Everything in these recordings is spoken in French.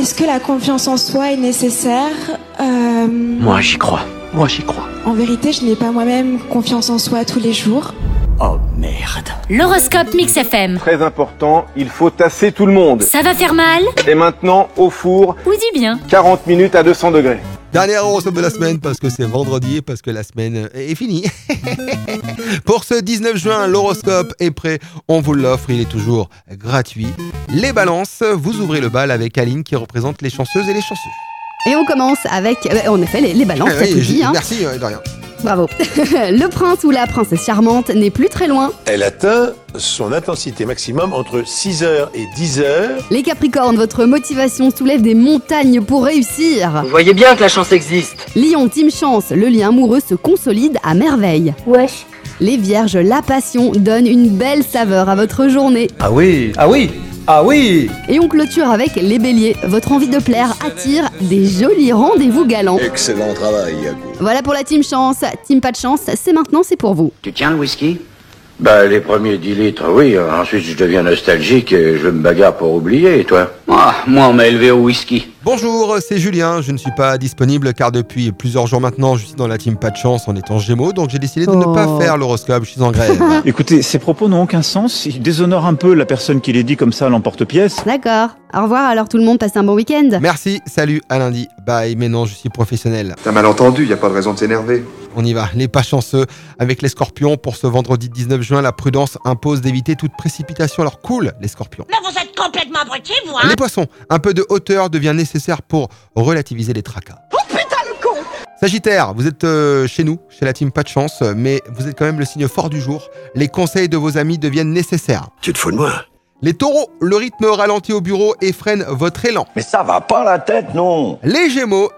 Est-ce que la confiance en soi est nécessaire? Moi, j'y crois. En vérité, je n'ai pas moi-même confiance en soi tous les jours. Oh merde. L'horoscope Mix FM. Très important, il faut tasser tout le monde. Ça va faire mal? Et maintenant, au four, Ou dis bien. 40 minutes à 200 degrés. Dernier horoscope de la semaine parce que c'est vendredi et parce que la semaine est finie. Pour ce 19 juin, l'horoscope est prêt. On vous l'offre, il est toujours gratuit. Les balances, vous ouvrez le bal avec Aline qui représente les chanceuses et les chanceux. Et on commence avec, en effet, les balances, ça te dit. Hein. Merci, de rien. Bravo. Le prince ou la princesse charmante n'est plus très loin. Elle atteint son intensité maximum entre 6h et 10h. Les capricornes, votre motivation soulève des montagnes pour réussir. Vous voyez bien que la chance existe. Lion, team chance, le lien amoureux se consolide à merveille. Wesh. Les vierges, la passion donne une belle saveur à votre journée. Ah oui. Et on clôture avec les béliers. Votre envie de plaire attire des jolis rendez-vous galants. Excellent travail, Yago. Voilà pour la team chance. Team pas de chance, c'est maintenant, c'est pour vous. Tu tiens le whisky? Les premiers 10 litres, oui. Ensuite, je deviens nostalgique et je me bagarre pour oublier, et toi? Moi, on m'a élevé au whisky. Bonjour, c'est Julien. Je ne suis pas disponible car depuis plusieurs jours maintenant, je suis dans la team pas de chance en étant Gémeaux, donc j'ai décidé de ne pas faire l'horoscope. Je suis en grève. Écoutez, ces propos n'ont aucun sens. Ils déshonorent un peu la personne qui les dit comme ça à l'emporte-pièce. D'accord. Au revoir alors tout le monde, passez un bon week-end. Merci, salut, à lundi. Bye, mais non, je suis professionnel. T'as mal entendu, y a pas de raison de s'énerver. On y va, les pas chanceux. Avec les scorpions, pour ce vendredi 19 juin, la prudence impose d'éviter toute précipitation. Alors cool, les scorpions. Mais vous êtes complètement abrutis, vous, hein? Les poissons, un peu de hauteur devient nécessaire pour relativiser les tracas. Oh putain, le con! Sagittaire, vous êtes chez nous, chez la team pas de chance, mais vous êtes quand même le signe fort du jour. Les conseils de vos amis deviennent nécessaires. Tu te fous de moi? Les taureaux, le rythme ralentit au bureau et freine votre élan. Mais ça va pas la tête, non. Les gémeaux,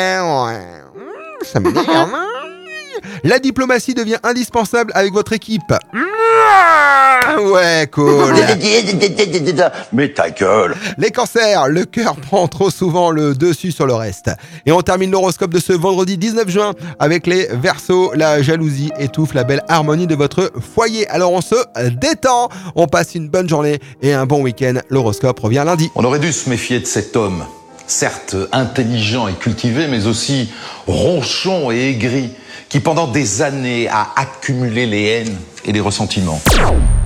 ça m'énerve. La diplomatie devient indispensable avec votre équipe. Ouais, cool. Mais ta gueule. Les cancers, le cœur prend trop souvent le dessus sur le reste. Et on termine l'horoscope de ce vendredi 19 juin avec les Verseaux. La jalousie étouffe la belle harmonie de votre foyer. Alors on se détend, on passe une bonne journée et un bon week-end. L'horoscope revient lundi. On aurait dû se méfier de cet homme, certes intelligent et cultivé, mais aussi ronchon et aigri, qui pendant des années a accumulé les haines et les ressentiments.